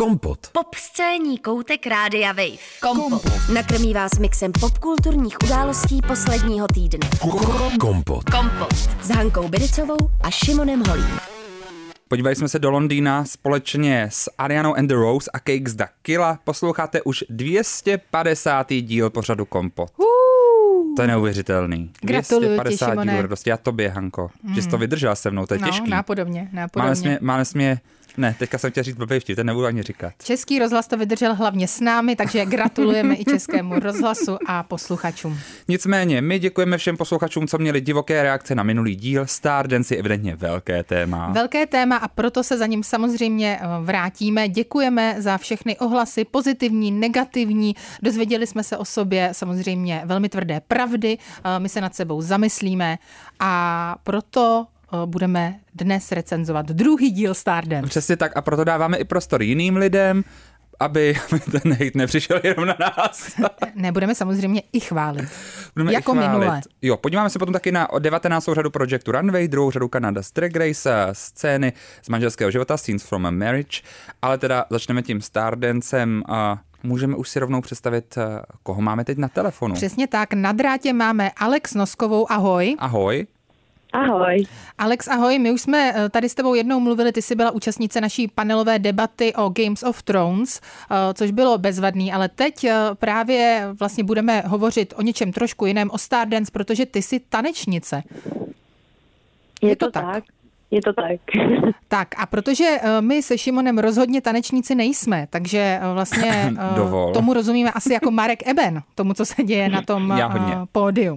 Kompot. Pop scéní koutek Rádia Wave. Kompot. Nakrmí vás mixem popkulturních událostí posledního týdne. Kompot. Kompot. S Hankou Bidicovou a Šimonem Holím. Podívali jsme se do Londýna společně s Arianou and the Rose a Cakes da Killa. Posloucháte už 250. díl pořadu Kompot. To je neuvěřitelný. Gratuluju 250 ti, Šimone. dílů radosti. Já tobě, Hanko, že jsi to vydržela se mnou, to je těžký. Nápodobně. Ne, teďka jsem chtěl říct blbý vtip, ten nebudu ani říkat. Český rozhlas to vydržel hlavně s námi, takže gratulujeme i Českému rozhlasu a posluchačům. Nicméně, my děkujeme všem posluchačům, co měli divoké reakce na minulý díl. Stardance je evidentně velké téma. Velké téma a proto se za ním samozřejmě vrátíme. Děkujeme za všechny ohlasy, pozitivní, negativní. Dozvěděli jsme se o sobě samozřejmě velmi tvrdé pravdy. My se nad sebou zamyslíme a proto budeme dnes recenzovat druhý díl Stardance. Přesně tak a proto dáváme i prostor jiným lidem, aby ten hejt nepřišel jenom na nás. Nebudeme samozřejmě i chválit. Budeme jako i chválit. minule. Jo, podíváme se potom taky na 19. řadu Projectu Runway, druhou řadu Canada's Drag Race, scény z manželského života, Scenes from a Marriage, ale teda začneme tím Stardancem a můžeme už si rovnou představit, koho máme teď na telefonu. Přesně tak, na drátě máme Alex Noskovou, ahoj. Ahoj. Ahoj. Alex, ahoj, my už jsme tady s tebou jednou mluvili, ty jsi byla účastnice naší panelové debaty o Games of Thrones, což bylo bezvadný, ale teď právě vlastně budeme hovořit o něčem trošku jiném, o Stardance, protože ty jsi tanečnice. Je to tak? Je to tak. Tak a protože my se Šimonem rozhodně tanečníci nejsme, takže vlastně tomu rozumíme asi jako Marek Eben, tomu, co se děje na tom pódiu.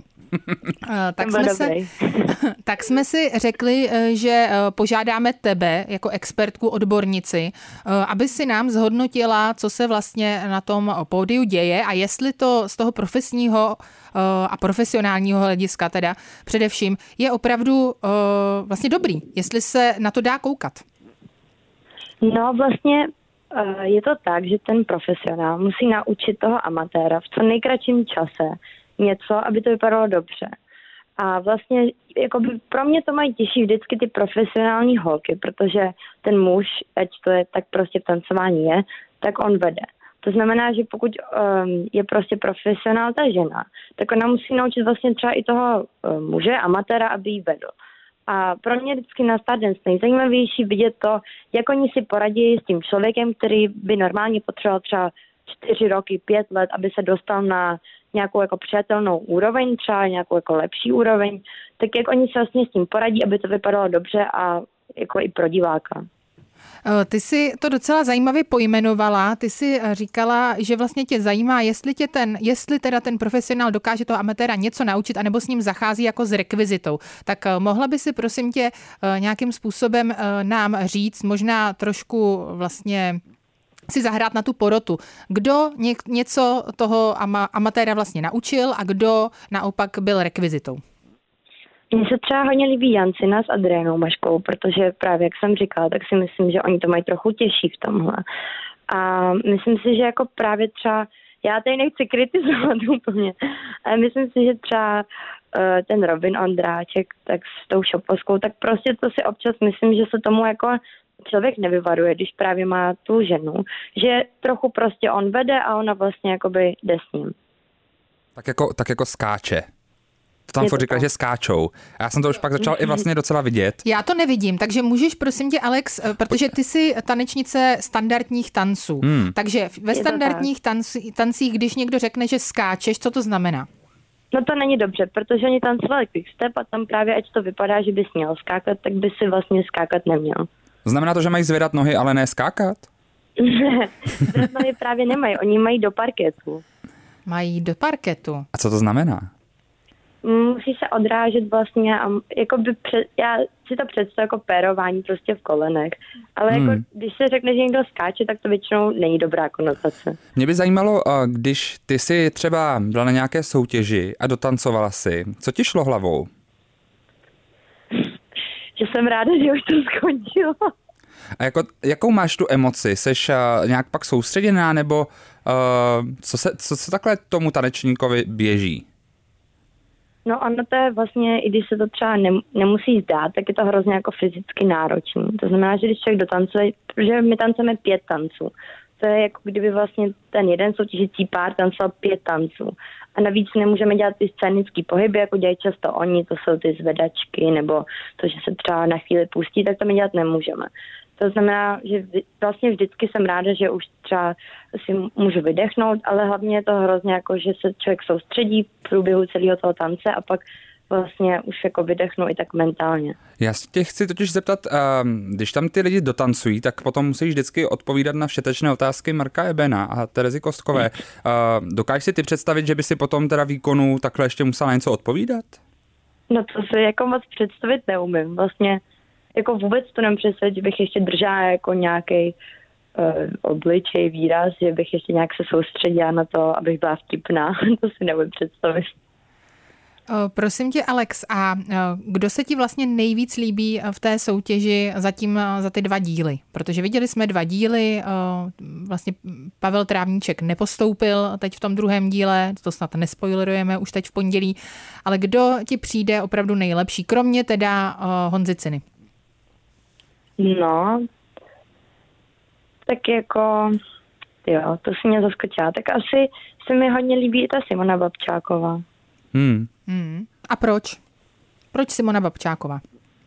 Tak jsme si řekli, že požádáme tebe jako expertku, odbornici, aby si nám zhodnotila, co se vlastně na tom pódiu děje a jestli to z toho profesního a profesionálního hlediska teda především je opravdu vlastně dobrý, jestli se na to dá koukat. No vlastně je to tak, že ten profesionál musí naučit toho amatéra v co nejkratším čase něco, aby to vypadalo dobře. A vlastně jakoby pro mě to mají těžší vždycky ty profesionální holky, protože ten muž, ať to je tak prostě v tancování je, tak on vede. To znamená, že pokud je prostě profesionál ta žena, tak ona musí naučit vlastně třeba i toho muže, amatéra, aby jí vedl. A pro mě vždycky na Stardance nejzajímavější vidět to, jak oni si poradí s tím člověkem, který by normálně potřeboval třeba 4 roky, 5 let, aby se dostal na nějakou jako přijatelnou úroveň, třeba nějakou jako lepší úroveň, tak jak oni se vlastně s tím poradí, aby to vypadalo dobře a jako i pro diváka. Ty jsi to docela zajímavě pojmenovala, ty jsi říkala, že vlastně tě zajímá, jestli teda ten profesionál dokáže toho amatéra něco naučit, anebo s ním zachází jako s rekvizitou. Tak mohla by si prosím tě nějakým způsobem nám říct, možná trošku vlastně si zahrát na tu porotu. Kdo něco toho amatéra vlastně naučil a kdo naopak byl rekvizitou? Mně se třeba hodně líbí Jancina s Adrianou Maškou, protože právě jak jsem říkala, tak si myslím, že oni to mají trochu těžší v tomhle. A myslím si, že jako právě třeba, já tady nechci kritizovat úplně, ale myslím si, že třeba ten Robin Ondráček tak s tou Šoposkou, tak prostě to si občas myslím, že se tomu jako člověk nevyvaruje, když právě má tu ženu, že trochu prostě on vede a ona vlastně jakoby jde s ním. Tak jako skáče. To tam furt říkali, že skáčou. A já jsem to už pak začal i vlastně docela vidět. Já to nevidím, takže můžeš prosím tě, Alex, protože ty jsi tanečnice standardních tanců. Takže ve standardních tancích, když někdo řekne, že skáčeš, co to znamená? No to není dobře, protože oni tancovali quickstep a tam právě, ať to vypadá, že bys měl skákat, tak by si vlastně skákat neměl. Znamená to, že mají zvedat nohy, ale ne skákat? Ne, zvedat nohy právě nemají, oni mají do parketu. Mají do parketu. A co to znamená? Musí se odrážet vlastně a já si to představuji jako pérování prostě v kolenech. Ale jako, když se řekne, že někdo skáče, tak to většinou není dobrá konotace. Mě by zajímalo, když ty si třeba byla na nějaké soutěži a dotancovala si, co ti šlo hlavou? Že jsem ráda, že už to skončilo. A jakou máš tu emoci? Seš nějak pak soustředěná, nebo co takhle tomu tanečníkovi běží? No ono to je vlastně, i když se to třeba nemusí zdát, tak je to hrozně jako fyzicky náročný. To znamená, že když člověk dotancuje, protože my tancujeme 5 tanců, to je jako kdyby vlastně ten jeden soutěžící pár tancoval 5 tanců. A navíc nemůžeme dělat ty scénický pohyby, jako dělají často oni, to jsou ty zvedačky, nebo to, že se třeba na chvíli pustí, tak to my dělat nemůžeme. To znamená, že vlastně vždycky jsem ráda, že už třeba si můžu vydechnout, ale hlavně je to hrozně jako, že se člověk soustředí v průběhu celého toho tance a pak vlastně už jako vydechnu i tak mentálně. Já se tě chci totiž zeptat, když tam ty lidi dotancují, tak potom musíš vždycky odpovídat na všetečné otázky Marka Ebena a Terezy Kostkové. Dokážeš si ty představit, že by si potom teda výkonu takhle ještě musela něco odpovídat? No to si jako moc představit neumím. Vlastně jako vůbec to nemůžu představit, že bych ještě držela jako nějaký obličej, výraz, že bych ještě nějak se soustředila na to, abych byla vtipná. To si neumím představit. Prosím tě, Alex, a kdo se ti vlastně nejvíc líbí v té soutěži za ty 2 díly? Protože viděli jsme 2 díly, vlastně Pavel Trávníček nepostoupil teď v tom druhém díle, to snad nespoilerujeme už teď v pondělí, ale kdo ti přijde opravdu nejlepší, kromě teda Honzy Ciny? No, tak jako, jo, to si mě zaskočila. Tak asi se mi hodně líbí i ta Simona Babčáková. A proč? Proč Simona Babčáková?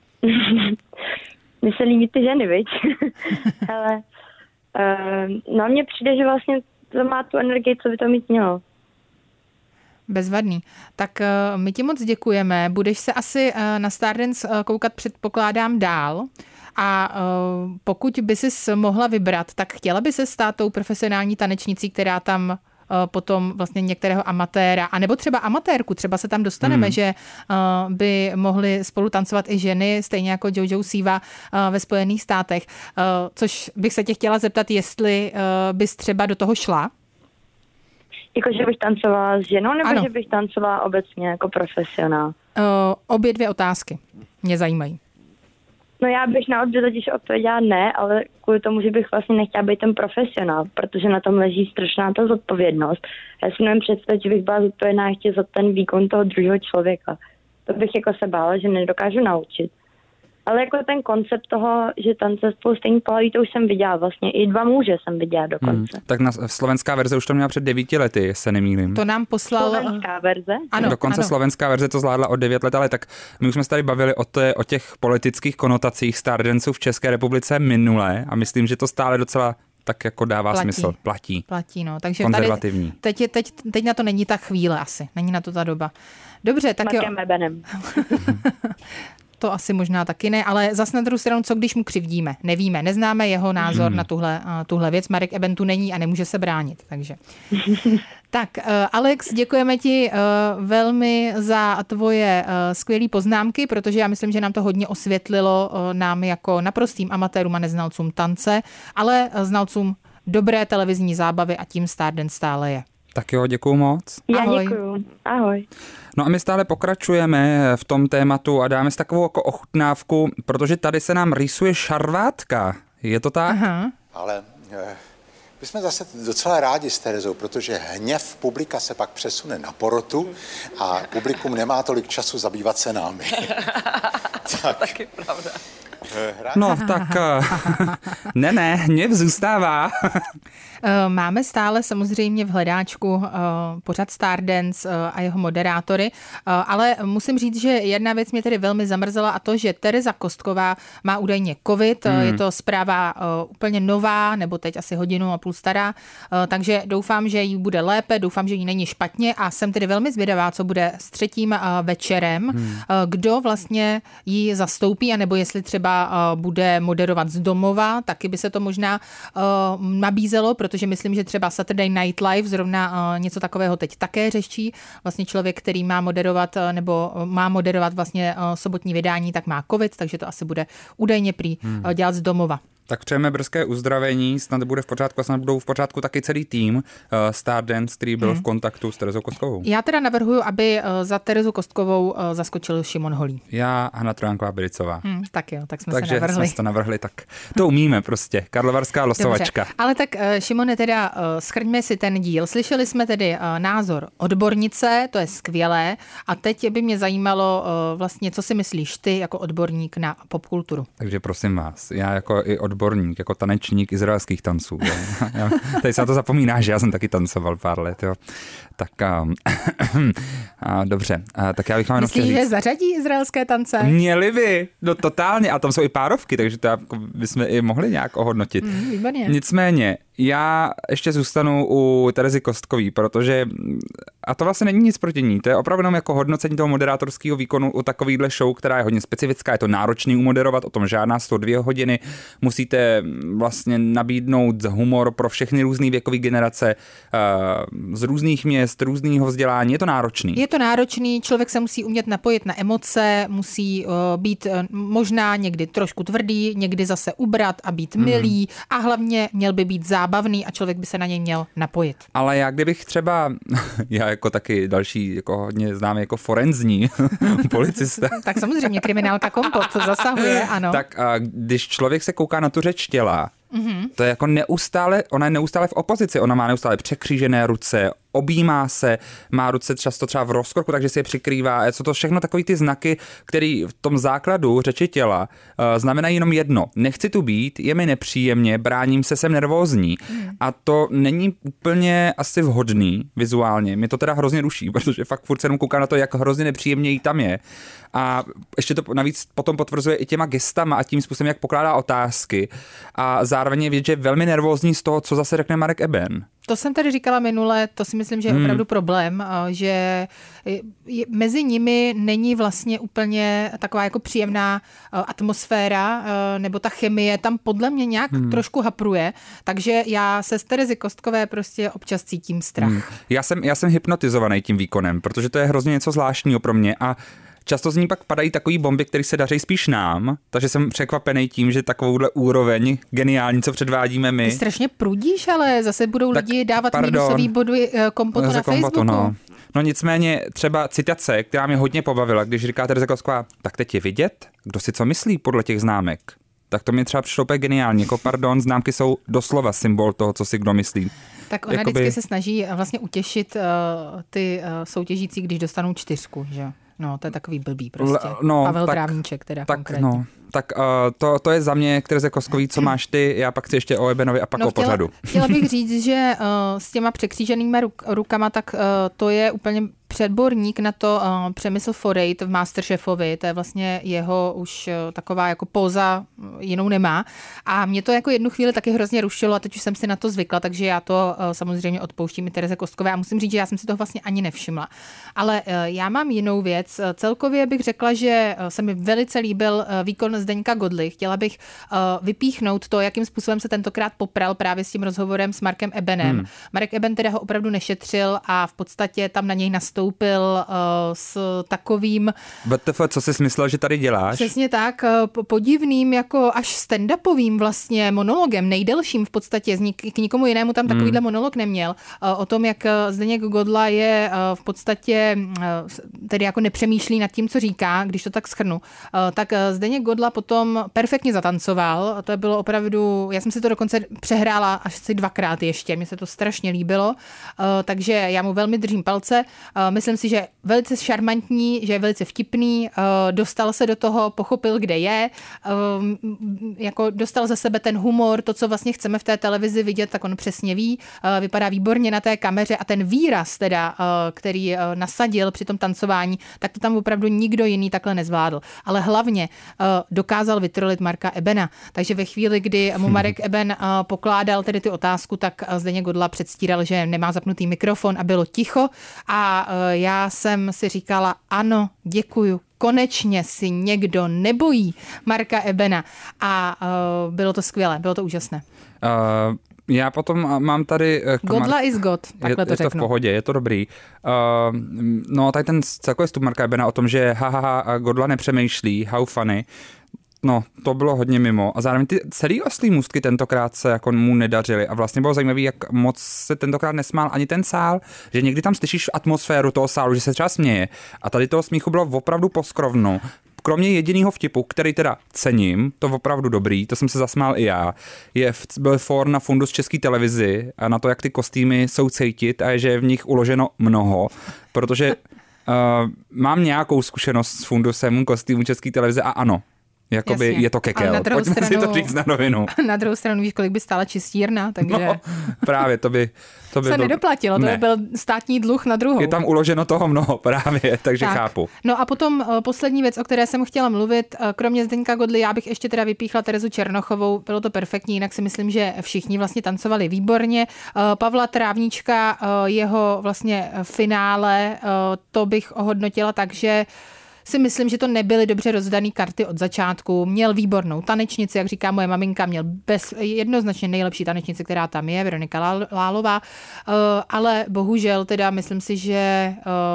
Mně se líbí ty ženy, viď? Ale no mně přijde, že vlastně to má tu energii, co by to mít mělo. Bezvadný. Tak my ti moc děkujeme. Budeš se asi na Stardance koukat, předpokládám, dál. A pokud by si mohla vybrat, tak chtěla by se stát tou profesionální tanečnicí, která tam potom vlastně některého amatéra, anebo třeba amatérku, třeba se tam dostaneme, že by mohly spolu tancovat i ženy, stejně jako Jojo Siva ve Spojených státech. Což bych se tě chtěla zeptat, jestli bys třeba do toho šla? Jako, že bych tancovala s ženou, nebo ano. Že bych tancovala obecně jako profesionál? Obě 2 otázky mě zajímají. No já bych na obě totiž odpověděla ne, ale kvůli tomu, že bych vlastně nechtěla být ten profesionál, protože na tom leží strašná ta zodpovědnost. Já si nevím představit, že bych byla zodpovědná ještě za ten výkon toho druhého člověka. To bych jako se bála, že nedokážu naučit. Ale jako ten koncept toho, že tance spolu stejný pohlaví, to už jsem viděla vlastně. I 2 muže jsem viděla dokonce. Tak slovenská verze už to měla před 9 lety, se nemýlím. To nám poslal... Slovenská verze? Ano, dokonce ano. slovenská verze to zvládla o 9 let, ale tak my už jsme se tady bavili o těch politických konotacích Stardanceu v České republice minule a myslím, že to stále docela tak jako dává smysl. Platí, no. Takže konzervativní. Teď na to není ta chvíle asi, není na to ta doba. Dobře, tak jo. Markem Ebenem. To asi možná taky ne, ale zas na druhou stranu, co když mu křivdíme? Nevíme, neznáme jeho názor na tuhle věc. Marek Eben tu není a nemůže se bránit, takže. Tak, Alex, děkujeme ti velmi za tvoje skvělé poznámky, protože já myslím, že nám to hodně osvětlilo nám jako naprostým amatérům a neznalcům tance, ale znalcům dobré televizní zábavy a tím Stardance stále je. Tak jo, děkuju moc. Já Ahoj. děkuju. Ahoj. No a my stále pokračujeme v tom tématu a dáme si takovou jako ochutnávku, protože tady se nám rýsuje šarvátka. Je to tak? Aha. Ale my jsme zase docela rádi s Terezou, protože hněv publika se pak přesune na porotu a publikum nemá tolik času zabývat se námi. Tak. Taky pravda. No tak ne, hněv zůstává. Máme stále samozřejmě v hledáčku pořad Stardance a jeho moderátory, ale musím říct, že jedna věc mě tedy velmi zamrzela a to, že Tereza Kostková má údajně covid, je to zpráva úplně nová, nebo teď asi 1,5 hodiny stará, takže doufám, že jí bude lépe, doufám, že jí není špatně a jsem tedy velmi zvědavá, co bude s 3. večerem, kdo vlastně jí zastoupí, anebo jestli třeba bude moderovat z domova, taky by se to možná nabízelo, protože myslím, že třeba Saturday Night Live zrovna něco takového teď také řeší. Vlastně člověk, který má moderovat vlastně sobotní vydání, tak má covid, takže to asi bude údajně prý dělat z domova. Tak přejeme brzké uzdravení, snad bude v pořádku a snad budou v pořádku taky celý tým Stardance, který byl v kontaktu s Terezou Kostkovou. Já teda navrhuju, aby za Terezu Kostkovou zaskočil Šimon Holý. Já, Hana Trojánková-Bericová. Tak jo, tak jsme Takže se navrhli. jsme to navrhli, tak to umíme prostě. Karlovarská losovačka. Dobře. Ale tak Šimone, teda shrňme si ten díl. Slyšeli jsme tedy názor odbornice, to je skvělé, a teď by mě zajímalo vlastně, co si myslíš ty jako odborník na popkulturu. Takže prosím vás, já jako i odborník, jako tanečník izraelských tanců. Tady se na to zapomíná, že já jsem taky tancoval pár let. Jo. Tak dobře, tak já bych vám Myslíš, že zařadí izraelské tance? Měli by, no totálně, a tam jsou i párovky, takže to bychom i mohli nějak ohodnotit. Výborně. Nicméně, já ještě zůstanu u Terezy Kostkový, protože, a to vlastně není nic proti ní, to je opravdu jenom jako hodnocení toho moderátorského výkonu u takovýhle show, která je hodně specifická, je to náročný umoderovat, o tom žádná 102 hodiny, musíte vlastně nabídnout humor pro všechny různé věkové generace, z různých měst, různého vzdělání, je to náročný. Je to náročný, člověk se musí umět napojit na emoce, musí být možná někdy trošku tvrdý, někdy zase ubrat a být milý a hlavně měl by být zábavný a člověk by se na něj měl napojit. Ale já kdybych třeba, já jako taky další, jako hodně známý jako forenzní policista. Tak samozřejmě kriminálka Kompot zasahuje, ano. Tak když člověk se kouká na tu řeč těla, to je jako neustále, ona je neustále v opozici, ona má neustále překřížené ruce, objímá se, má ruce často třeba v rozkroku, takže si je přikrývá. Jsou to všechno takový ty znaky, které v tom základu řeči těla znamenají jenom jedno. Nechci tu být, je mi nepříjemně, bráním se, jsem nervózní. A to není úplně asi vhodný vizuálně. Mě to teda hrozně ruší, protože fakt furt se jenom koukám na to, jak hrozně nepříjemně jí tam je. A ještě to navíc potom potvrzuje i těma gestama a tím způsobem, jak pokládá otázky. A zároveň je vidět, že je velmi nervózní z toho, co zase řekne Marek Eben. To jsem tady říkala minule, to si myslím, že je opravdu problém, že mezi nimi není vlastně úplně taková jako příjemná atmosféra, nebo ta chemie tam podle mě nějak trošku hapruje, takže já se z Terezy Kostkové prostě občas cítím strach. Já jsem hypnotizovaný tím výkonem, protože to je hrozně něco zvláštního pro mě a často z ní pak padají takový bomby, které se daří spíš nám, takže jsem překvapený tím, že takovouhle úroveň geniální, co předvádíme my. Ty strašně prudíš, ale zase budou lidi dávat minusový body Kompotu na Facebooku. No nicméně třeba citace, která mě hodně pobavila, když říká Tereza Kostková, tak teď je vidět, kdo si co myslí podle těch známek. Tak to mě třeba přišlo úplně geniální. Jako pardon, známky jsou doslova symbol toho, co si kdo myslí. Tak ona vždycky se snaží vlastně utěšit ty soutěžící, když dostanou 4, že? No, to je takový blbý prostě. Pavel Trávníček teda konkrétně. Tak to je za mě k Tereze Kostkový, co máš ty, já pak chci ještě o Ebenovi a pak o pořadu. Chtěla bych říct, že s těma překříženýma rukama, tak to je úplně předborník na to Přemysl Forejt v Masterchefovi, to je vlastně jeho už taková jako póza, jinou nemá. A mě to jako jednu chvíli taky hrozně rušilo a teď už jsem si na to zvykla, takže já to samozřejmě odpouštím i Tereze Kostkové a musím říct, že já jsem si toho vlastně ani nevšimla. Ale já mám jinou věc. Celkově bych řekla, že se mi velice líbil výkon Zdeňka Godly. Chtěla bych vypíchnout to, jakým způsobem se tentokrát popral právě s tím rozhovorem s Markem Ebenem. Marek Eben teda ho opravdu nešetřil a v podstatě tam na něj nastoupil s takovým... BTF, co jsi myslel, že tady děláš? Přesně tak, podivným jako až stand-upovým vlastně monologem, nejdelším v podstatě, k nikomu jinému tam takovýhle monolog neměl, o tom, jak Zdeněk Godla je v podstatě, tedy jako nepřemýšlí nad tím, co říká, když to tak shrnu, tak Zdeněk Godla potom perfektně zatancoval, to bylo opravdu, já jsem si to dokonce přehrála až asi 2krát ještě, mně se to strašně líbilo, takže já mu velmi držím palce, myslím si, že velice šarmantní, že je velice vtipný, dostal se do toho, pochopil, kde je, jako dostal ze sebe ten humor, to, co vlastně chceme v té televizi vidět, tak on přesně ví, vypadá výborně na té kameře a ten výraz teda, který nasadil při tom tancování, tak to tam opravdu nikdo jiný takhle nezvládl. Ale hlavně dokázal vytrolit Marka Ebena. Takže ve chvíli, kdy mu Marek Eben pokládal tedy ty otázku, tak Zdeněk Godla předstíral, že nemá zapnutý mikrofon a bylo ticho a já jsem si říkala, ano, děkuju. Konečně si někdo nebojí Marka Ebena a bylo to skvělé, bylo to úžasné. Já potom mám tady... Godla is God, takhle to řeknu. Je to v pohodě, je to dobrý. No, tady ten celkový vstup Marka Ebena o tom, že Godla nepřemýšlí, how funny, No, to bylo hodně mimo. A zároveň ty celý oslí můstky tentokrát se jako mu nedařily. A vlastně bylo zajímavé, jak moc se tentokrát nesmál ani ten sál, že někdy tam slyšíš atmosféru toho sálu, že se třeba směje. A tady toho smíchu bylo opravdu poskrovno. Kromě jediného vtipu, který teda cením, to opravdu dobrý, to jsem se zasmál i já, byl for na fundus České televizi a na to, jak ty kostýmy jsou cítit a že je v nich uloženo mnoho, protože mám nějakou zkušenost s fundusem kostýmu České televize a ano, jakoby je to kekel. Pojďme si to říct na rovinu. Na druhou stranu víš, kolik by stála čistírna, takže... No, právě, to by se nedoplatilo, to by byl státní dluh na druhou. Je tam uloženo toho mnoho právě, takže tak. Chápu. No a potom poslední věc, o které jsem chtěla mluvit, kromě Zdeňka Godly, já bych ještě teda vypíchla Terezu Černochovou, bylo to perfektní, jinak si myslím, že všichni vlastně tancovali výborně. Pavla Trávníčka, jeho vlastně finále, to bych ohodnotila tak, že si myslím, že to nebyly dobře rozdaný karty od začátku. Měl výbornou tanečnici, jak říká moje maminka, měl jednoznačně nejlepší tanečnici, která tam je, Veronika Lálová, ale bohužel teda myslím si, že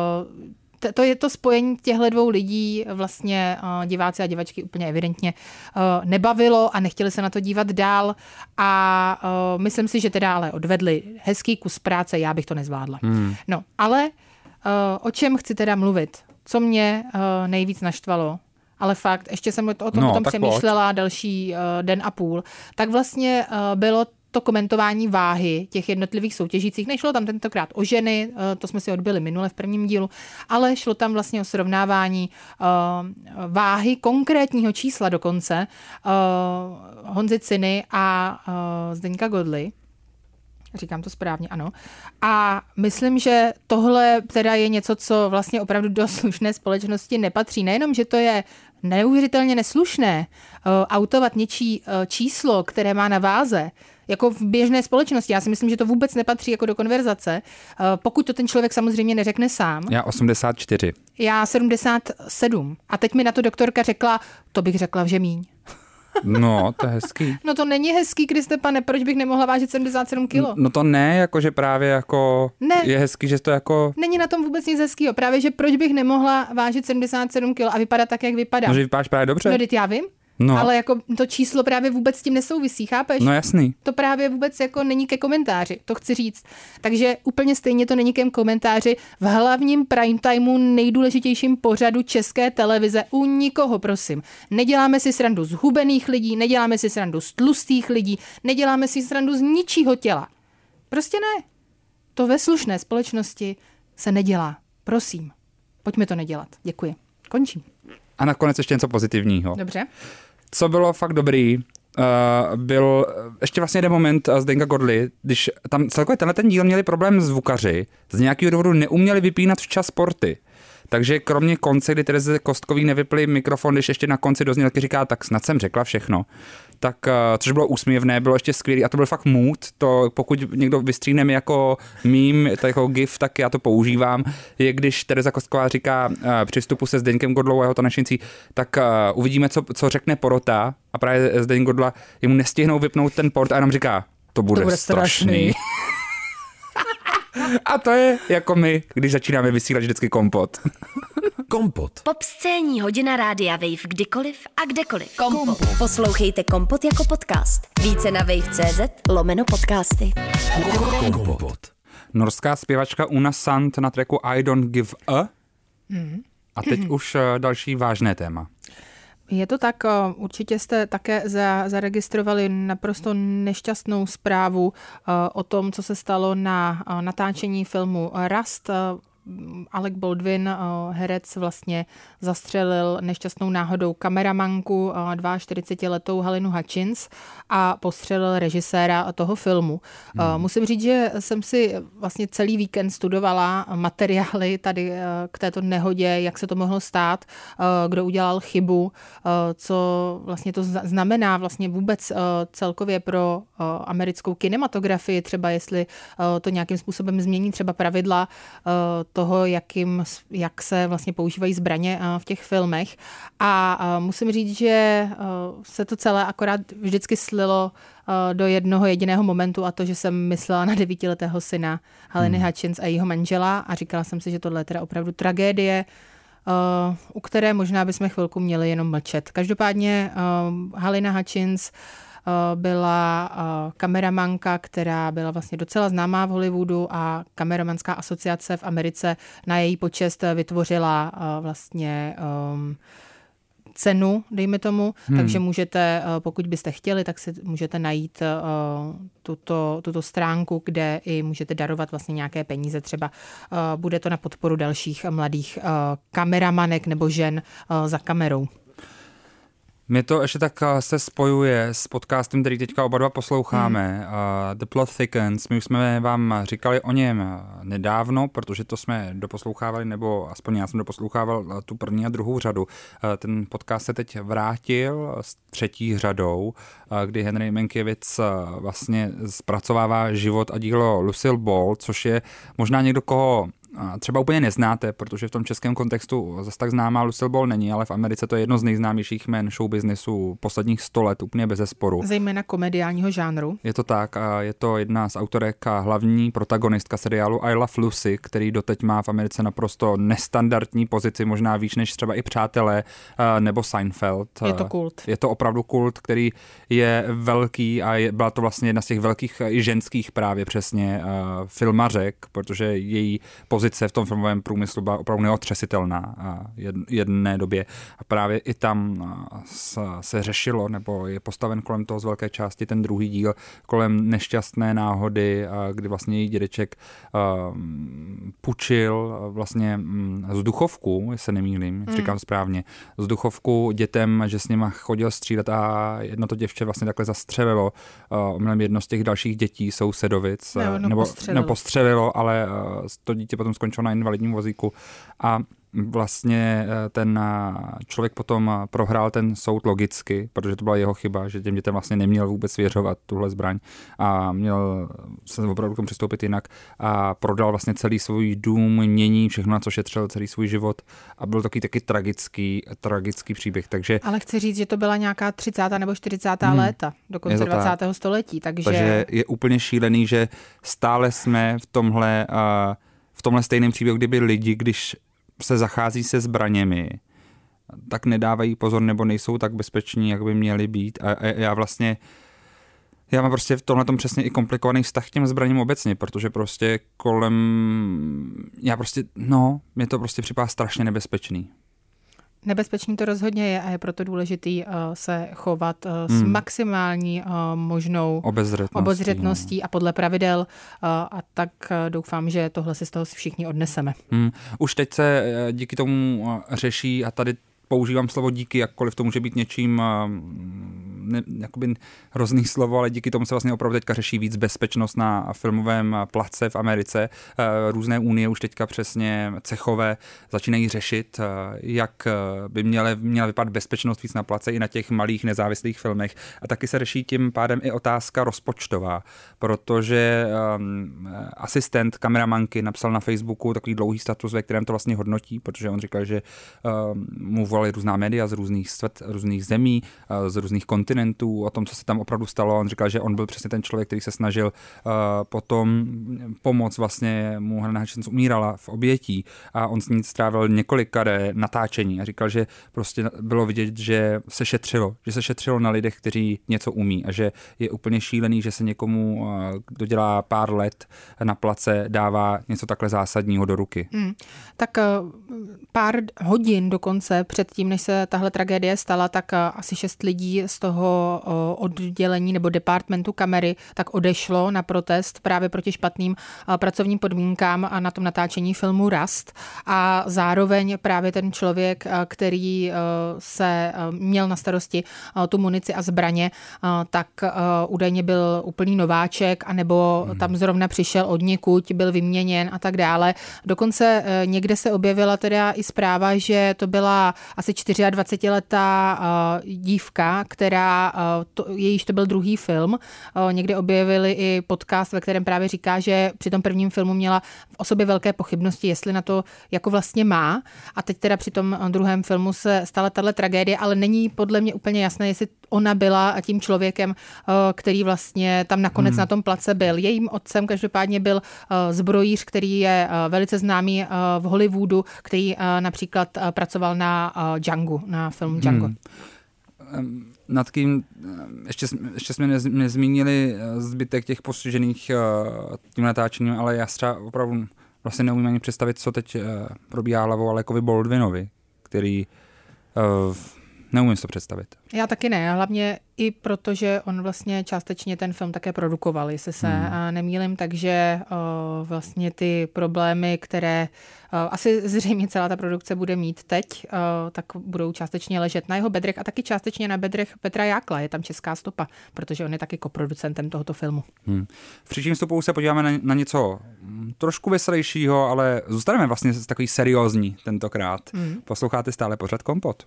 to je to spojení těchto dvou lidí vlastně diváci a divačky úplně evidentně nebavilo a nechtěli se na to dívat dál a myslím si, že teda ale odvedli hezký kus práce, já bych to nezvládla. No, ale o čem chci teda mluvit? Co mě nejvíc naštvalo, ale fakt, ještě jsem o tom potom přemýšlela další den a půl, tak vlastně bylo to komentování váhy těch jednotlivých soutěžících. Nešlo tam tentokrát o ženy, to jsme si odbyli minule v prvním dílu, ale šlo tam vlastně o srovnávání váhy konkrétního čísla dokonce Honzy Ciny a Zdeňka Godly. Říkám to správně, ano. A myslím, že tohle teda je něco, co vlastně opravdu do slušné společnosti nepatří. Nejenom, že to je neuvěřitelně neslušné autovat něčí číslo, které má na váze, jako v běžné společnosti. Já si myslím, že to vůbec nepatří jako do konverzace, pokud to ten člověk samozřejmě neřekne sám. Já 84. Já 77. A teď mi na to doktorka řekla, to bych řekla, že míň. No, to je hezký. No to není hezký, Kriste pane, proč bych nemohla vážit 77 kilo? No to ne, jakože právě jako je hezký, že to jako... Není na tom vůbec nic hezkýho, právě, že proč bych nemohla vážit 77 kilo a vypadat tak, jak vypadám. No, že vypadáš právě dobře. No, teď já vím. No. Ale jako to číslo právě vůbec s tím nesouvisí, chápeš? No jasný. To právě vůbec jako není ke komentáři, to chci říct. Takže úplně stejně to není ke komentáři v hlavním prime timeu nejdůležitějším pořadu České televize u nikoho, prosím. Neděláme si srandu z hubených lidí, neděláme si srandu z tlustých lidí, neděláme si srandu z ničího těla. Prostě ne. To ve slušné společnosti se nedělá. Prosím, pojďme to nedělat. Děkuji. Končím. A nakonec ještě něco pozitivního. Dobře. Co bylo fakt dobrý, byl ještě vlastně jeden moment Zdeňka Godly, když tam celkově ten díl měli problém zvukaři, z nějakého důvodu neuměli vypínat včas porty. Takže kromě konce, kdy Tereze Kostkový nevypli mikrofon, když ještě na konci do znělky říká, tak snad jsem řekla všechno. Tak, což bylo úsměvné, bylo ještě skvělý a to byl fakt mood, to pokud někdo vystříhne mi jako meme, tak jako gif, tak já to používám, je když Tereza Kostková říká při vstupu se Zdeňkem Godlou a jeho tanečnicí, tak uvidíme, co řekne porota a právě Zdeněk Godla jemu nestihnou vypnout ten port a jenom říká, to bude strašný. A to je jako my, když začínáme vysílat vždycky Kompot. Kompot. Popscénní hodina rádia Wave kdykoliv a kdekoliv. Kompot. Poslouchejte Kompot jako podcast. Více na wave.cz/podcasty. Kompot. Norská zpěvačka Una Sand na tracku I Don't Give a. A teď už další vážné téma. Je to tak, určitě jste také zaregistrovali naprosto nešťastnou zprávu o tom, co se stalo na natáčení filmu Rust. Alec Baldwin, herec, vlastně zastřelil nešťastnou náhodou kameramanku 42letou Halinu Hutchins a postřelil režiséra toho filmu. Musím říct, že jsem si vlastně celý víkend studovala materiály tady k této nehodě, jak se to mohlo stát, kdo udělal chybu, co vlastně to znamená vlastně vůbec celkově pro americkou kinematografii, třeba jestli to nějakým způsobem změní třeba pravidla toho, jak se vlastně používají zbraně v těch filmech. A musím říct, že se to celé akorát vždycky slilo do jednoho jediného momentu a to, že jsem myslela na 9letého syna Haliny Hutchins a jejího manžela a říkala jsem si, že tohle je teda opravdu tragédie. u které možná bychom chvilku měli jenom mlčet. Každopádně Halyna Hutchins byla kameramanka, která byla vlastně docela známá v Hollywoodu a kameramanská asociace v Americe na její počest vytvořila vlastně cenu, dejme tomu, takže můžete, pokud byste chtěli, tak si můžete najít tuto stránku, kde i můžete darovat vlastně nějaké peníze, třeba bude to na podporu dalších mladých kameramanek nebo žen za kamerou. Mě to ještě tak se spojuje s podcastem, který teďka oba dva posloucháme, The Plot Thickens. My už jsme vám říkali o něm nedávno, protože to jsme doposlouchávali, nebo aspoň já jsem doposlouchával tu první a druhou řadu. Ten podcast se teď vrátil s třetí řadou, kdy Henry Mankiewicz vlastně zpracovává život a dílo Lucille Ball, což je možná někdo, koho třeba úplně neznáte, protože v tom českém kontextu zase tak známá Lucille Ball není, ale v Americe to je jedno z nejznámějších jmen showbiznesu posledních 100 let, úplně bezesporu. Zejména komediálního žánru. Je to tak a je to jedna z autorek a hlavní protagonistka seriálu I Love Lucy, který doteď má v Americe naprosto nestandardní pozici, možná víc než třeba i Přátelé nebo Seinfeld. Je to kult. Je to opravdu kult, který je velký a byla to vlastně jedna z těch velkých i ženských právě přesně filmařek, protože její pozice v tom filmovém průmyslu byla opravdu neotřesitelná jedné době. A právě i tam se řešilo, nebo je postaven kolem toho z velké části ten druhý díl, kolem nešťastné náhody, kdy vlastně její dědeček půjčil vlastně vzduchovku, jestli se nemýlím, říkám správně, vzduchovku dětem, že s nima chodil střílet a jedno to děvče vlastně takhle zastřelilo. Jedno z těch dalších dětí sousedovic, nebo postřelilo, ale to dítě potom skončilo na invalidním vozíku a vlastně ten člověk potom prohrál ten soud logicky, protože to byla jeho chyba, že těm dětem vlastně neměl vůbec svěřovat tuhle zbraň a měl se opravdu k tomu přistoupit jinak a prodal vlastně celý svůj dům, mění, všechno, na co šetřil celý svůj život a byl taky tragický příběh. Takže, ale chci říct, že to byla nějaká 30. nebo 40. léta do konce 20. století. Takže je úplně šílený, že stále jsme v tomhle stejném příběhu, kdyby lidi, když se zachází se zbraněmi, tak nedávají pozor nebo nejsou tak bezpeční, jak by měli být. A já mám prostě v tomhletom přesně i komplikovaný vztah k těm zbraním obecně, protože prostě mě to prostě připadá strašně nebezpečný. Nebezpečný to rozhodně je a je proto důležitý se chovat s maximální možnou obezřetností a podle pravidel a tak doufám, že tohle si z toho všichni odneseme. Už teď se díky tomu řeší a tady používám slovo díky, jakkoliv to může být něčím jakoby hrozný slovo, ale díky tomu se vlastně opravdu teďka řeší víc bezpečnost na filmovém place v Americe. Různé unie už teďka přesně cechové začínají řešit, jak by měla vypadat bezpečnost víc na place i na těch malých nezávislých filmech. A taky se řeší tím pádem i otázka rozpočtová, protože asistent kameramanky napsal na Facebooku takový dlouhý status, ve kterém to vlastně hodnotí, protože on říkal, že mu volali různá média z různých zemí, z různých kontinentů, o tom, co se tam opravdu stalo. On říkal, že on byl přesně ten člověk, který se snažil potom pomoct, vlastně mu Halyna Hutchins umírala v obětí a on s ní strávil několika natáčení a říkal, že prostě bylo vidět, že se šetřilo na lidech, kteří něco umí a že je úplně šílený, že se někomu, kdo dělá pár let na place, dává něco takhle zásadního do ruky. Tak pár hodin dokonce předtím, než se tahle tragédie stala, tak asi 6 lidí z toho oddělení nebo departmentu kamery tak odešlo na protest právě proti špatným pracovním podmínkám a na tom natáčení filmu Rust. A zároveň právě ten člověk, který se měl na starosti tu munici a zbraně, tak údajně byl úplný nováček, anebo tam zrovna přišel odněkud, byl vyměněn a tak dále. Dokonce někde se objevila teda i zpráva, že to byla asi 24letá dívka, která která, jejíž to byl druhý film. Někde objevili i podcast, ve kterém právě říká, že při tom prvním filmu měla v osobě velké pochybnosti, jestli na to jako vlastně má. A teď teda při tom druhém filmu se stala tahle tragédie, ale není podle mě úplně jasné, jestli ona byla tím člověkem, který vlastně tam nakonec na tom place byl. Jejím otcem každopádně byl zbrojíř, který je velice známý v Hollywoodu, který například pracoval na Django, na film Django. Nad kým ještě jsme nezmínili zbytek těch postižených tím natáčením, ale já třeba opravdu vlastně neumím ani představit, co teď probíhá hlavou Alekovi Baldwinovi, který neumím si to představit. Já taky ne, hlavně i protože on vlastně částečně ten film také produkoval, jestli se nemýlim, takže vlastně ty problémy, které asi zřejmě celá ta produkce bude mít teď, tak budou částečně ležet na jeho bedrech a taky částečně na bedrech Petra Jákla. Je tam česká stopa, protože on je taky koproducentem tohoto filmu. V příštím vstupu se podíváme na něco trošku veselějšího, ale zůstaneme vlastně takový seriózní tentokrát. Posloucháte stále pořad Kompot.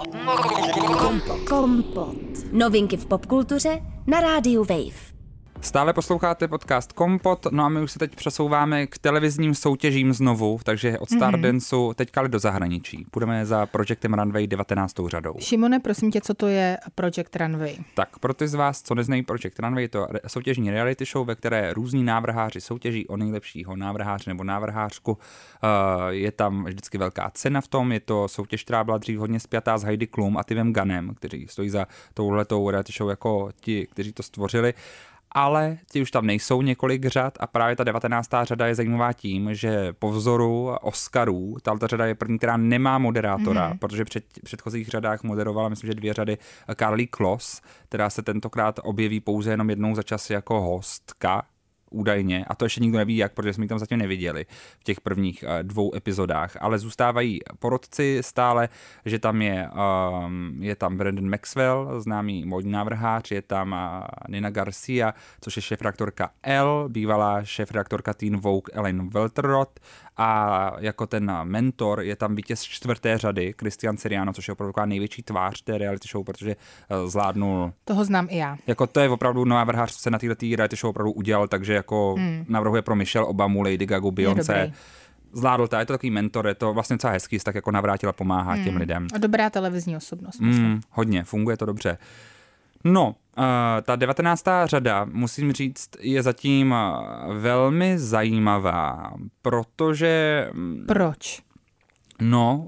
Kompot. Novinky v popkultuře na rádiu Wave. Stále posloucháte podcast Kompot, no a my už se teď přesouváme k televizním soutěžím znovu, takže od Stardanceu teďka do zahraničí. Půjdeme za Projectem Runway 19. řadou. Šimone, prosím tě, co to je Project Runway? Tak pro ty z vás, co neznají Project Runway, je to soutěžní reality show, ve které různí návrháři soutěží o nejlepšího návrháře nebo návrhářku. Je tam vždycky velká cena v tom, je to soutěž, která byla dřív hodně spjatá s Heidi Klum a Timem Gunnem, kteří stojí za touhletou reality show jako ti, kteří to stvořili. Ale ti už tam nejsou několik řad a právě ta 19. řada je zajímavá tím, že po vzoru Oscarů, tato řada je první, která nemá moderátora, protože před předchozích řadách moderovala, myslím, že 2 řady Karlie Kloss, která se tentokrát objeví pouze jenom jednou za čas jako hostka, údajně, a to ještě nikdo neví jak, protože jsme ji tam zatím neviděli v těch prvních 2 epizodách, ale zůstávají porotci stále, že tam je tam Brandon Maxwell, známý módní návrhář, je tam Nina Garcia, což je šéfredaktorka Elle, bývalá šéfredaktorka Teen Vogue Ellen Welterroth, a jako ten mentor je tam vítěz 4. řady Christian Siriano, což je opravdu největší tvář té reality show, protože zvládnul. Toho znám i já. Jako to je opravdu návrhář, co se na této reality show opravdu udělal, takže jako navrhuje pro Michelle Obamu, Lady Gaga, Beyoncé. Zvládl to, je to takový mentor, je to vlastně docela hezký, tak jako navrátil a pomáhá těm lidem. A dobrá televizní osobnost. Hodně, funguje to dobře. No, ta 19. řada, musím říct, je zatím velmi zajímavá, protože... Proč? No,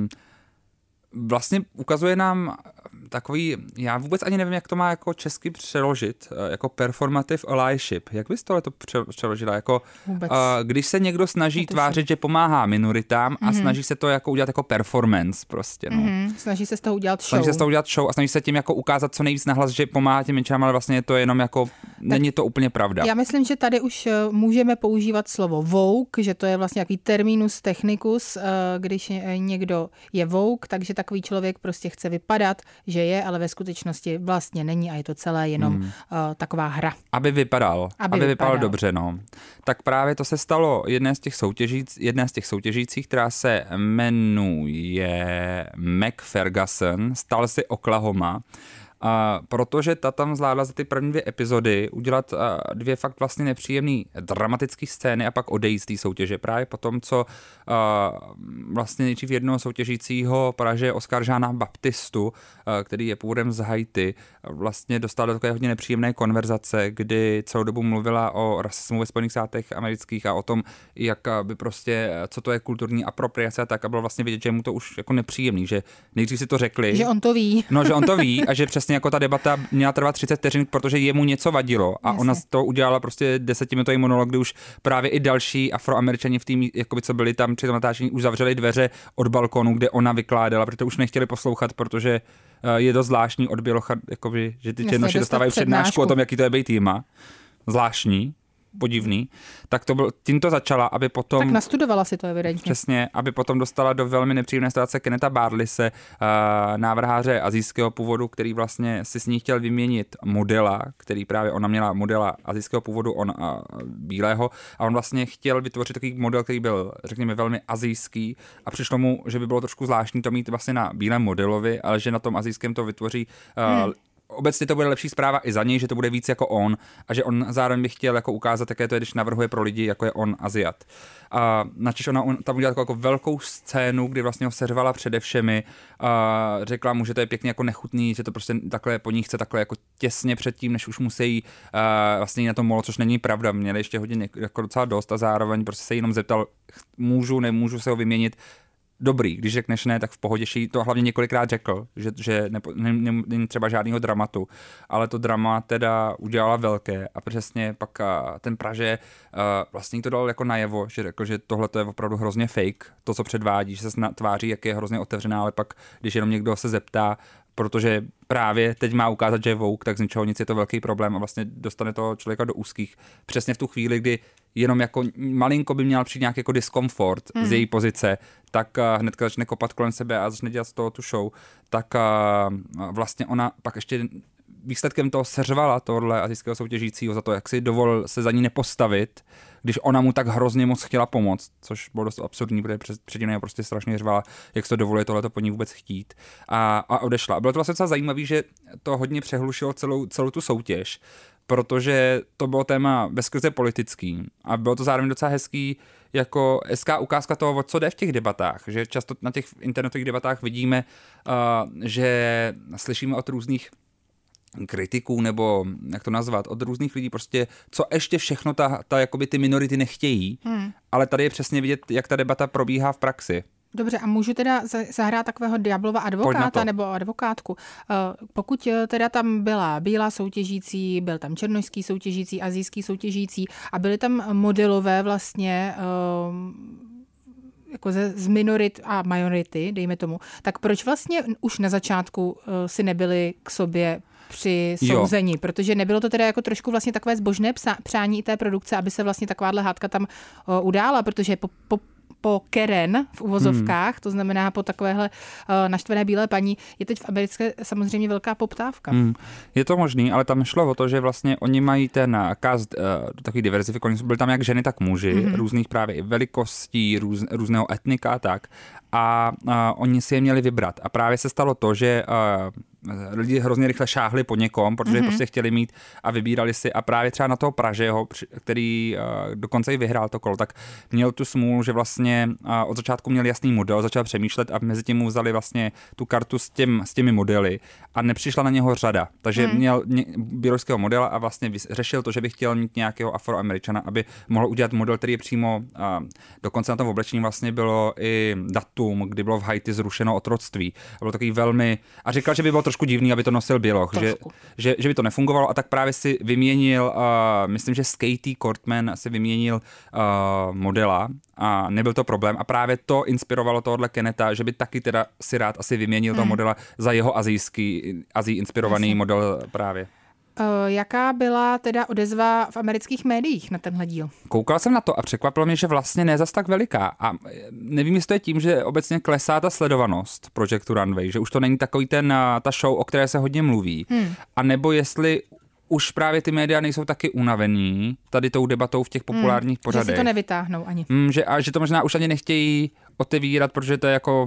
vlastně ukazuje nám takový, já vůbec ani nevím, jak to má jako česky přeložit, jako performative allyship. Jak bys tohle to přeložila? Jako, když se někdo snaží tvářit, že pomáhá minoritám a snaží se to jako udělat jako performance prostě. No. Snaží se z toho udělat show. Snaží se z toho udělat show a snaží se tím jako ukázat co nejvíc nahlas, že pomáhá těm menším, ale vlastně je to jenom jako, není to úplně pravda. Já myslím, že tady už můžeme používat slovo woke, že to je vlastně nějaký terminus technicus, když někdo je woke, takže takový člověk prostě chce vypadat, že je, ale ve skutečnosti vlastně není a je to celé jenom taková hra. Aby vypadal dobře, no. Tak právě to se stalo jedné z těch soutěžících, která se jmenuje Meg Ferguson, stal si Oklahoma, protože ta tam zvládla za ty první 2 epizody udělat 2 fakt vlastně nepříjemný dramatický scény a pak odejít z té soutěže. Právě po tom, co vlastně nejdřív jednoho soutěžícího poražuje Oscar Jeana Baptistu, který je původem z Haiti, vlastně dostal do takové hodně nepříjemné konverzace, kdy celou dobu mluvila o rasismu ve Spojených státech amerických a o tom, jak by prostě, co to je kulturní apropriace a tak, a bylo vlastně vidět, že mu to už jako nepříjemný, že nejdřív si to řekli. Že on to ví. No, že on to ví a že přesně jako ta debata měla trvat 30 vteřin, protože jemu něco vadilo a ona to udělala prostě 10minutový monolog, kdy už právě i další Afroameričani v tým, jakoby co byli tam při tom natáčení, už zavřeli dveře od balkonu, kde ona vykládala, protože už nechtěli poslouchat, protože je to zvláštní od bělocha, jakoby, že ty černoši dostávají přednášku o tom, jaký to je být týma. Zvláštní. Podivný, tak to byl, tím to začala, aby potom... Tak nastudovala si to evidentně. Přesně, aby potom dostala do velmi nepříjemné situace Kenneta Barlise, návrháře asijského původu, který vlastně si s ní chtěl vyměnit modela, který právě ona měla modela asijského původu, on bílého, a on vlastně chtěl vytvořit takový model, který byl, řekněme, velmi asijský, a přišlo mu, že by bylo trošku zvláštní to mít vlastně na bílém modelovi, ale že na tom asijském to vytvoří obecně to bude lepší zpráva i za něj, že to bude víc jako on a že on zároveň by chtěl jako ukázat, jaké to je, když navrhuje pro lidi, jako je on Aziat. A načež ona tam udělala jako velkou scénu, kdy vlastně ho seřvala přede všemi a řekla mu, že to je pěkně jako nechutný, že to prostě takhle po ní chce takhle jako těsně předtím, než už musí vlastně na to molo, což není pravda. Měli ještě hodin jako docela dost a zároveň prostě se jenom zeptal, nemůžu se ho vyměnit. Dobrý, když řekneš ne, tak v pohodě, to hlavně několikrát řekl, že není třeba žádného dramatu, ale to drama teda udělala velké a přesně pak ten Praže vlastně to dal jako najevo, že řekl, že tohle to je opravdu hrozně fake, to, co předvádí, že se tváří, jak je hrozně otevřená, ale pak, když jenom někdo se zeptá, protože právě teď má ukázat, že je woke, tak z ničeho nic je to velký problém a vlastně dostane toho člověka do úzkých. Přesně v tu chvíli, kdy jenom jako malinko by měl přijít nějaký jako diskomfort z její pozice, tak hnedka začne kopat kolem sebe a začne dělat z toho tu show, tak vlastně ona pak ještě výsledkem toho seřvala tohle asijského soutěžícího za to, jak si dovolil se za ní nepostavit, když ona mu tak hrozně moc chtěla pomoct, což bylo dost absurdní, protože předtím prostě strašně řvala, jak se to dovoluje tohleto po ní vůbec chtít a odešla. Bylo to vlastně docela zajímavé, že to hodně přehlušilo celou tu soutěž, protože to bylo téma bezkrze politický a bylo to zároveň docela hezká ukázka toho, o co jde v těch debatách, že často na těch internetových debatách vidíme, že slyšíme od různých kritiků, nebo jak to nazvat, od různých lidí prostě, co ještě všechno jakoby ty minority nechtějí, ale tady je přesně vidět, jak ta debata probíhá v praxi. Dobře, a můžu teda zahrát takového diablova advokáta nebo advokátku. Pokud teda tam byla bílá soutěžící, byl tam černošský soutěžící, asijský soutěžící a byly tam modelové vlastně jako z minorit a majority, dejme tomu, tak proč vlastně už na začátku si nebyli k sobě při souzení, protože nebylo to teda jako trošku vlastně takové zbožné přání i té produkce, aby se vlastně takováhle hádka tam udála, protože po Karen v uvozovkách, to znamená po takovéhle naštvené bílé paní, je teď v Americe samozřejmě velká poptávka. Je to možný, ale tam šlo o to, že vlastně oni mají ten cast takový diverzifikovaný, byly tam jak ženy, tak muži, různých právě i velikostí, různého etnika a tak. A oni si je měli vybrat. A právě se stalo to, že lidi hrozně rychle šáhli po někom, protože prostě chtěli mít a vybírali si a právě třeba na toho Pražeho, který dokonce i vyhrál to kolo, tak měl tu smůlu, že vlastně od začátku měl jasný model, začal přemýšlet a mezi tím mu vzali vlastně tu kartu s těmi modely a nepřišla na něho řada. Takže měl běloruského modela a vlastně řešil to, že by chtěl mít nějakého Afroameričana, aby mohl udělat model, který je přímo, dokonce na tom oblečení vlastně bylo i datum, kdy bylo v Haiti zrušeno otroctví. Bylo takový velmi, a říkal, že by bylo trošku divný, aby to nosil běloch, že by to nefungovalo a tak právě si vyměnil, myslím, že s Katie Cortman si vyměnil modela a nebyl to problém a právě to inspirovalo tohohle Kenneta, že by taky teda si rád asi vyměnil toho modela za jeho azijský inspirovaný model právě. Jaká byla teda odezva v amerických médiích na tenhle díl? Koukal jsem na to a překvapilo mě, že vlastně ne zas tak veliká. A nevím, jestli to je tím, že obecně klesá ta sledovanost Projectu Runway, že už to není takový ta show, o které se hodně mluví. A nebo jestli už právě ty média nejsou taky unavený tady tou debatou v těch populárních pořadech. Že si to nevytáhnou ani. Že to možná už ani nechtějí otevírat, protože to je jako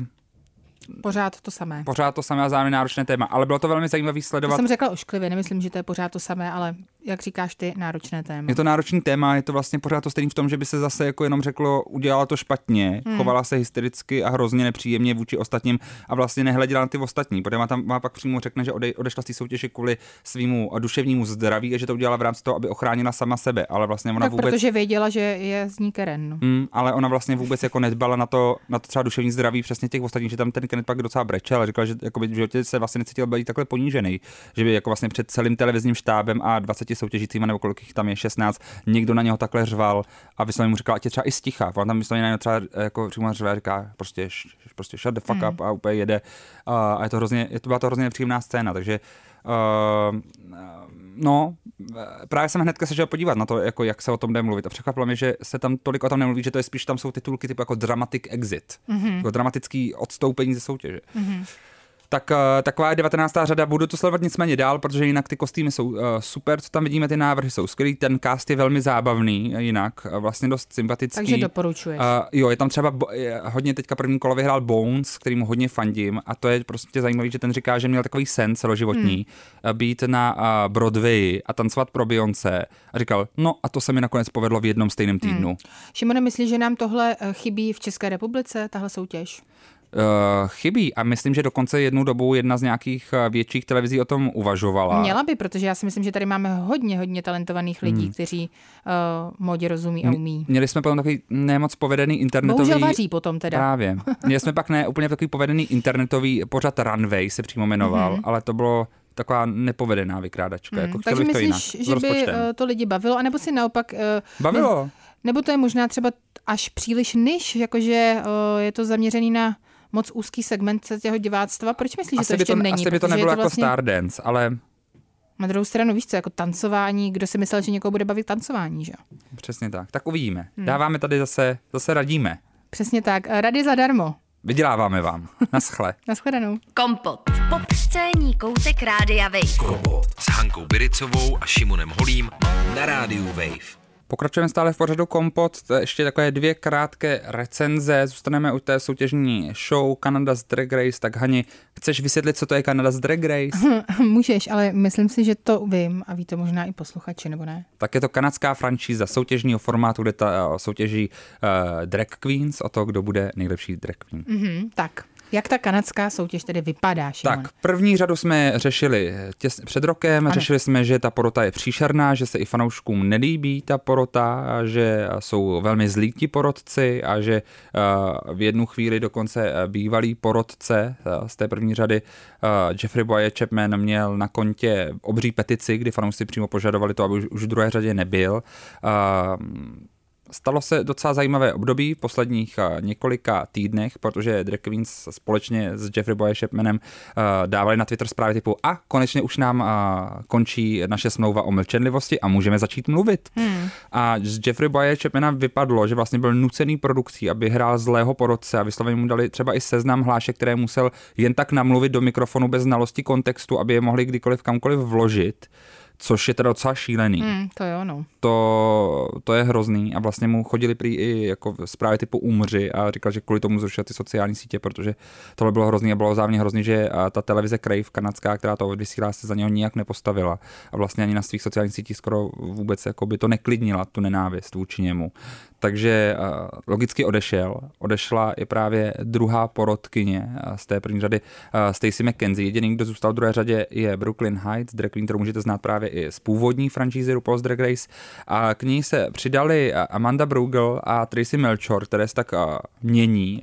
pořád to samé. Pořád to samé a zároveň náročné téma, ale bylo to velmi zajímavý sledovat. To jsem řekla ošklivě, nemyslím, že to je pořád to samé, ale jak říkáš ty, náročné téma. Je to náročný téma, je to vlastně pořád to stejný v tom, že by se zase jako jenom řeklo, udělala to špatně, chovala se hystericky a hrozně nepříjemně vůči ostatním a vlastně nehleděla na ty ostatní, protože má pak přímo řekne, že odešla z té soutěže kvůli svýmu duševnímu zdraví a že to udělala v rámci toho, aby ochránila sama sebe, ale vlastně ona tak vůbec protože věděla, že je z ní Karen. Ale ona vlastně vůbec jako nedbala na to třeba duševní zdraví přesně těch ostatních, že tam ten Kenneth pak docela brečel a říkal, že jakoby v životě se vlastně necítil být takhle ponížený, že by jako vlastně před celým televizním štábem a 20 soutěžícíma nebo kolik jich tam je 16, někdo na něho takhle řval a vysloveně mu říkal, ať je třeba i sticha. On tam vysloveně na něho třeba jako přímo řve a říká prostě shut the fuck up a úplně jede a byla to hrozně nepříjemná scéna, takže právě jsem hnedka se šel podívat na to, jako jak se o tom jde mluvit a překvapilo mě, že se tam tolik o tom nemluví, že to je spíš, tam jsou titulky typu jako dramatic exit, jako dramatický odstoupení ze soutěže. Tak taková je 19. řada, budu to sledovat nicméně dál, protože jinak ty kostýmy jsou super, co tam vidíme, ty návrhy jsou skvělý, ten cast je velmi zábavný, jinak vlastně dost sympatický. Takže doporučuješ. Jo, je tam třeba hodně teďka první kolo vyhrál Bones, kterýmu hodně fandím a to je prostě zajímavý, že ten říká, že měl takový sen celoživotní být na Broadway a tancovat pro Beyoncé a říkal, no a to se mi nakonec povedlo v jednom stejném týdnu. Šimone, myslíš, že nám tohle chybí v České republice, tahle soutěž? Chybí a myslím, že dokonce jednu dobu jedna z nějakých větších televizí o tom uvažovala. Měla by, protože já si myslím, že tady máme hodně talentovaných lidí, kteří módě rozumí a umí. Měli jsme potom takový nemoc povedený internetový... Bohužel vaří potom teda. Právě. Měli jsme pak úplně takový povedený internetový pořad Runway se přímo jmenoval, ale to bylo taková nepovedená vykrádačka. Jako takže myslíš, že by to lidi bavilo, anebo si naopak... Bavilo. Nebo to je možná třeba až příliš niž, jakože je to zaměřený na moc úzký segment těho diváctva. Proč myslíš, že to ještě není? Asi by to nebylo jako vlastně... Stardance, ale... Na druhou stranu, víš co, jako tancování, kdo si myslel, že někoho bude bavit tancování, že? Přesně tak. Tak uvidíme. Dáváme tady zase radíme. Přesně tak. Rady zadarmo. Vyděláváme vám. Naschle. Nashledanou. Kompot. Popscénní koutek Rádia Wave. Kompot s Hankou Biricovou a Šimonem Holím na rádiu Wave. Pokračujeme stále v pořadu Kompot, ještě takové 2 krátké recenze, zůstaneme u té soutěžní show Canada's Drag Race, tak Hani, chceš vysvětlit, co to je Canada's Drag Race? Můžeš, ale myslím si, že to vím a ví to možná i posluchači, nebo ne? Tak je to kanadská franšíza soutěžního formátu, kde soutěží drag queens o to, kdo bude nejlepší drag queen. Tak. Jak ta kanadská soutěž tedy vypadá, Šimon? Tak, první řadu jsme řešili těsně před rokem, řešili jsme, že ta porota je příšerná, že se i fanouškům nelíbí ta porota, že jsou velmi zlí ti porotci a že v jednu chvíli dokonce bývalý porotce z té první řady Jeffrey Boyer Chapman měl na kontě obří petici, kdy fanoušci přímo požadovali to, aby už v druhé řadě nebyl. Stalo se docela zajímavé období v posledních několika týdnech, protože drag queens společně s Jeffrey Boyer Chapmanem dávali na Twitter zprávy typu a konečně už nám končí naše smlouva o mlčenlivosti a můžeme začít mluvit. A z Jeffrey Boyer Chapmana vypadlo, že vlastně byl nucený produkcí, aby hrál zlého porotce a vysloveně mu dali třeba i seznam hlášek, které musel jen tak namluvit do mikrofonu bez znalosti kontextu, aby je mohli kdykoliv kamkoliv vložit. Což je teda docela šílený. To jo, no. To je hrozný a vlastně mu chodili prý i jako zprávy typu umři a říkal, že kvůli tomu zrušil ty sociální sítě, protože tohle bylo hrozný a bylo zároveň hrozný, že ta televize Crave kanadská, která to vysílá, se za něho nijak nepostavila a vlastně ani na svých sociálních sítích skoro vůbec jako by to neklidnila, tu nenávist vůči němu. Takže logicky odešla i právě druhá porotkyně z té první řady Stacey McKenzie. Jediný, kdo zůstal v druhé řadě, je Brooklyn Heights, drag queen, kterou můžete znát právě i z původní franšízy RuPaul's Drag Race. A k ní se přidali Amanda Brugel a Tracy Melchor, které se tak mění.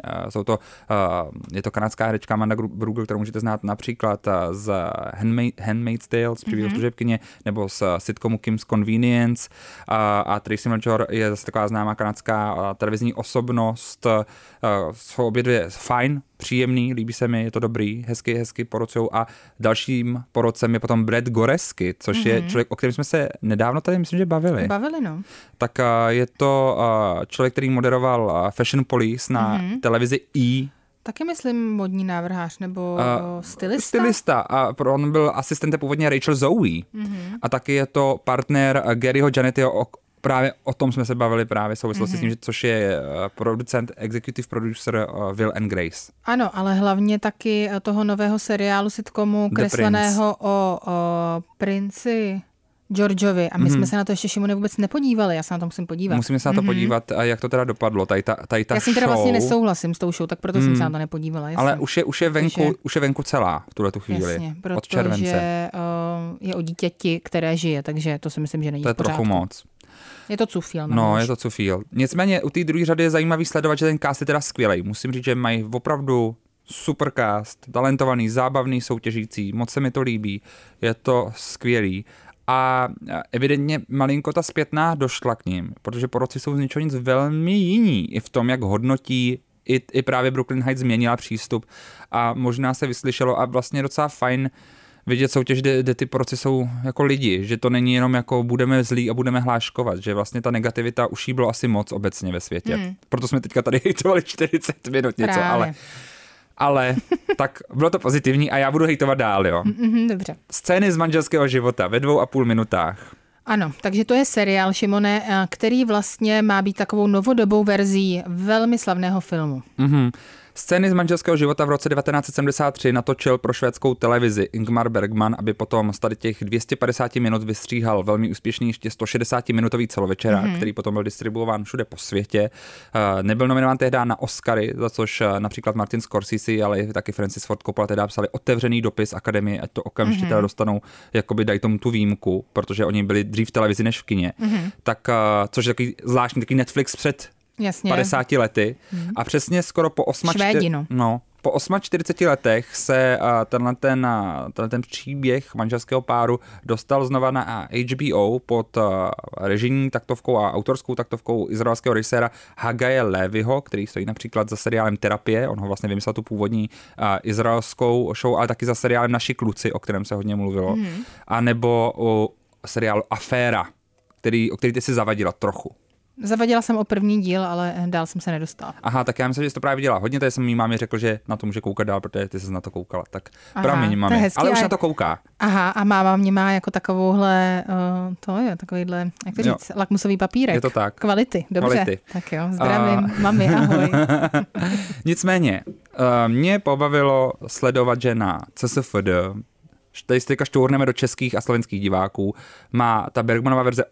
Je to kanadská herečka Amanda Brugel, kterou můžete znát například z Handmaid's Tale, z příběhu služebkyně, nebo z sitcomu Kim's Convenience. A Tracy Melchor je zase taková známá kanadská televizní osobnost. Jsou obě dvě fajn, příjemný, líbí se mi, je to dobrý, hezky porocujou a dalším porocem je potom Brad Goreski, což je člověk, o kterém jsme se nedávno tady myslím, že bavili. No. Tak je to člověk, který moderoval Fashion Police na televizi E! Taky myslím modní návrhář nebo stylista. Stylista a on byl asistentem původně Rachel Zoe a taky je to partner Garyho Janettiho, právě o tom jsme se bavili právě v souvislosti s tím, což je producent, executive producer Will and Grace. Ano, ale hlavně taky toho nového seriálu sitcomu kresleného o princi Georgeovi. A my jsme se na to ještě, Šimone, vůbec nepodívali. Já se na to musím podívat. Musíme se na to podívat, a jak to teda dopadlo. Tady ta já s tím teda vlastně nesouhlasím s tou show, tak proto jsem se na to nepodívala. Jasně. Ale už je venku celá v tuhletu chvíli. Jasně, od července. Protože je o dítěti, které žije, takže to si myslím, že není to je v pořádku. trochu moc. Je to cufíl. No, je to cufíl. Nicméně u té druhé řady je zajímavý sledovat, že ten cast je teda skvělej. Musím říct, že mají opravdu super cast, talentovaný, zábavný, soutěžící, moc se mi to líbí, je to skvělý. A evidentně malinko ta zpětná došla k ním, protože porotci jsou z ničeho nic velmi jiní i v tom, jak hodnotí. I právě Brooklyn Heights změnila přístup a možná se vyslyšelo a vlastně docela fajn vidět soutěž, kde ty porotci jsou jako lidi, že to není jenom jako budeme zlí a budeme hláškovat, že vlastně ta negativita už jí bylo asi moc obecně ve světě. Proto jsme teďka tady hejtovali 40 minut něco, ale ale tak bylo to pozitivní a já budu hejtovat dál, jo. Dobře. Scény z manželského života ve 2,5 minutách. Ano, takže to je seriál, Šimone, který vlastně má být takovou novodobou verzí velmi slavného filmu. Scény z manželského života v roce 1973 natočil pro švédskou televizi Ingmar Bergman, aby potom z tady těch 250 minut vystříhal velmi úspěšný ještě 160-minutový celovečerák, který potom byl distribuován všude po světě. Nebyl nominován tehdy na Oscary, za což například Martin Scorsese, ale taky Francis Ford Coppola tehdy psali otevřený dopis akademii, ať to okamžitě teda dostanou, jakoby dají tomu tu výjimku, protože oni byli dřív v televizi než v kině. Tak, což je takový zvláštní, takový Netflix před 50 lety a přesně skoro po 48 letech se ten příběh manželského páru dostal znova na HBO pod režijní taktovkou a autorskou taktovkou izraelského režiséra Hagaje Leviho, který stojí například za seriálem Terapie, on ho vlastně vymyslel tu původní izraelskou show, ale taky za seriálem Naši kluci, o kterém se hodně mluvilo, a nebo o seriálu Aféra, o který ty si zavadila trochu. Zavadila jsem o první díl, ale dál jsem se nedostala. Aha, tak já myslím, že jsi to právě viděla hodně, tady jsem mý mámě řekl, že na to může koukat dál, protože ty jsi na to koukala. Tak promiň, mami, ale už na to kouká. Aha, a máma mě má jako takovouhle, takovýhle, jak to říct, lakmusový papírek. Je to tak. Kvality, dobře. Kvality. Tak jo, zdravím, mami, ahoj. Nicméně, mě pobavilo sledovat, že na CSFD, tady si teďka štourneme do českých a slovenských diváků, má ta Bergmanova verze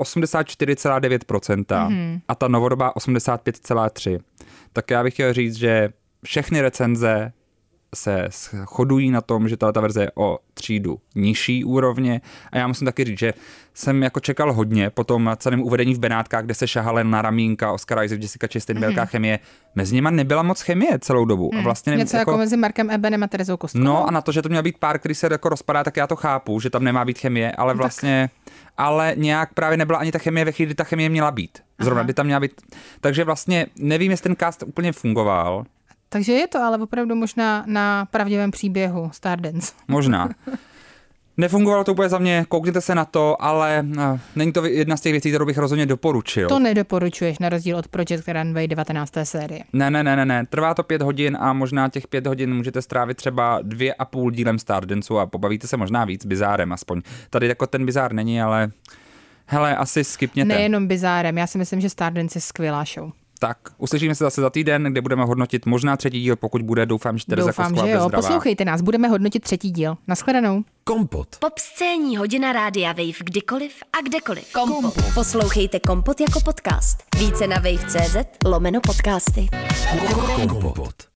84,9% a ta novodobá 85,3%. Tak já bych chtěl říct, že všechny recenze se shodují na tom, že ta verze je o třídu nižší úrovně a já musím taky říct, že jsem jako čekal hodně po tom celém uvedení v Benátkách, kde se šahale na ramínka Oscar Isaac, Jessica Chastain, velká chemie. Mezi nima nebyla moc chemie celou dobu. A vlastně něco jako mezi Markem Ebenem a Terezou Kostkovou. No a na to, že to měl být pár, který se jako rozpadá, tak já to chápu, že tam nemá být chemie, ale vlastně, ale nějak právě nebyla ani ta chemie ve chvíli, kdy ta chemie měla být. Zrovna, kdy tam měla být. Takže vlastně nevím, jestli ten cast úplně fungoval. Takže je to ale opravdu možná na pravdivém příběhu Stardance. Možná. Nefungovalo to úplně za mě, koukněte se na to, ale není to jedna z těch věcí, kterou bych rozhodně doporučil. To nedoporučuješ na rozdíl od Project Runway 19. série. Ne. Trvá to 5 hodin a možná těch 5 hodin můžete strávit třeba 2,5 dílem Stardanceu a pobavíte se možná víc bizárem aspoň. Tady jako ten bizár není, ale hele, asi skipněte. Nejenom bizárem, já si myslím, že Stardance je skvělá show. Tak, uslyšíme se zase za týden, kde budeme hodnotit možná 3. díl, pokud bude, doufám, že Tereza Kostková bude zdravá. Poslouchejte nás, budeme hodnotit 3. díl. Naschledanou. Kompot. Popscénní hodina Rádia Wave kdykoliv a kdekoliv. Kompot. Poslouchejte Kompot jako podcast. Více na wave.cz/podcasty. Kompot.